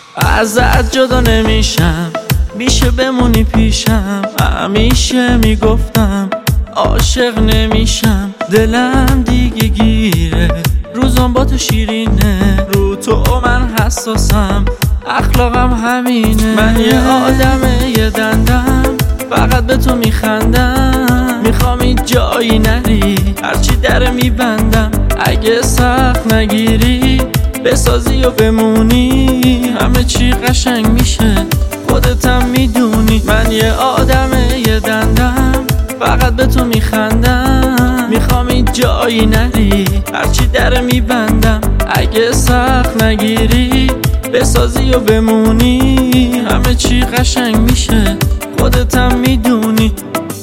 ازت جدا نمیشم، میشه بمونی پیشم. همیشه میگفتم عاشق نمیشم، دلم دیگه گیره، روزم با تو شیرینه. رو تو من حساسم، اخلاقم همینه. من یه آدم یه دندم، فقط به تو میخندم. میخوام این جایی نری، هرچی در میبندم. اگه سخت نگیری، بسازی و بمونی، همه چی قشنگ میشه، خودتم میدونی. من یه آدم یه دندم، فقط به تو میخندم. میخوام این جایی نری، هرچی در میبندم. اگه سخت نگیری، بسازی و بمونی، همه چی قشنگ میشه، خودتم میدونی.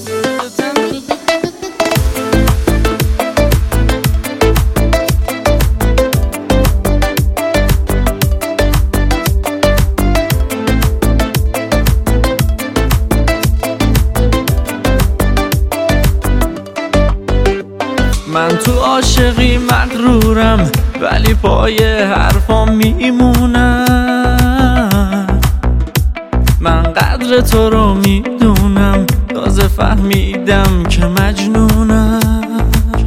من تو عاشقی مغرورم، ولی پای حرفام میمونم. من قدر تو رو میدونم، تازه فهمیدم که مجنونم.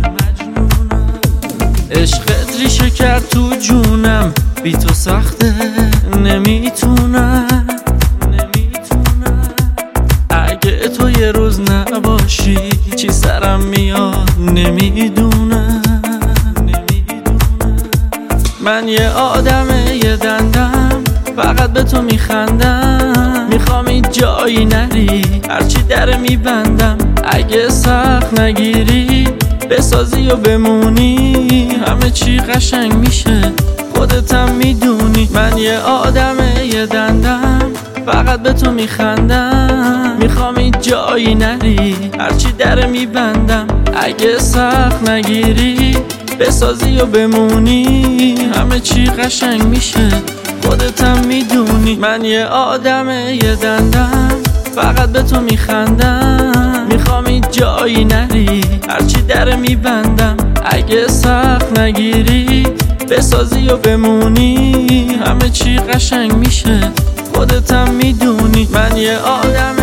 عشقت ریشه کرد تو جونم، بی تو سخته نمیتونم. اگه تو یه روز نباشی، چی سرم میاد نمیدونم. من یه آدم یه دندم، فقط به تو میخندم. میخوام این جایی نری، هرچی در میبندم. اگه سخت نگیری، بسازی و بمونی، همه چی قشنگ میشه، خودتم میدونی. من یه آدم یه دندم، فقط به تو میخندم. میخوام این جایی نری، هرچی در میبندم. اگه سخت نگیری، بسازی و بمونی، همه چی قشنگ میشه، خودتم میدونی. من یه آدم یه دندم، فقط به تو میخندم. میخوام این جایی نری، هرچی در میبندم. اگه سخت نگیری، بسازی و بمونی، همه چی قشنگ میشه، خودتم میدونی. من یه آدم